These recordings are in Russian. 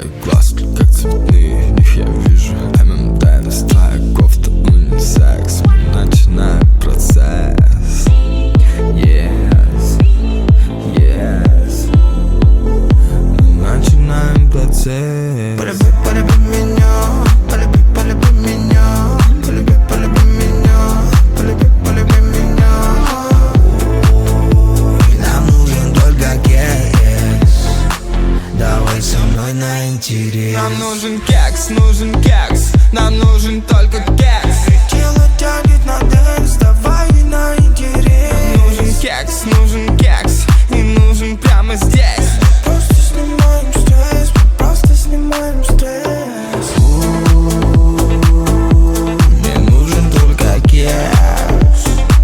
Твои глазки как цветные, в них я вижу ММДМС. Твоя кофта унисекс, мы начинаем процесс. Yes, yes, мы начинаем процесс. Полюби меня, полюби меня, полюби меня, полюби меня. Нам нужен только кекс, давай со мной на интерес. Нам нужен кекс, нам нужен только кекс. Тело тянет на дэнс, давай на интерес. Нужен кекс, и нужен прямо здесь. Просто снимаем стресс, мы просто снимаем стресс. Мне нужен только кекс.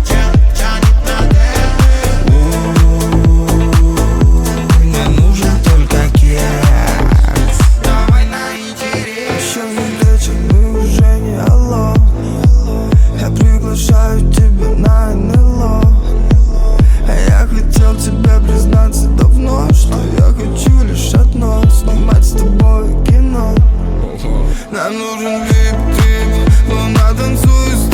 Мне нужен только кекс. Давай на интерес. Еще не вечер, мы уже не алло. Я приглашаю тебя на НЛО. А я хотел тебе признаться давно, что я хочу лишь одно — снимать с тобой кино. Нам нужен VIP-трип, луна танцует с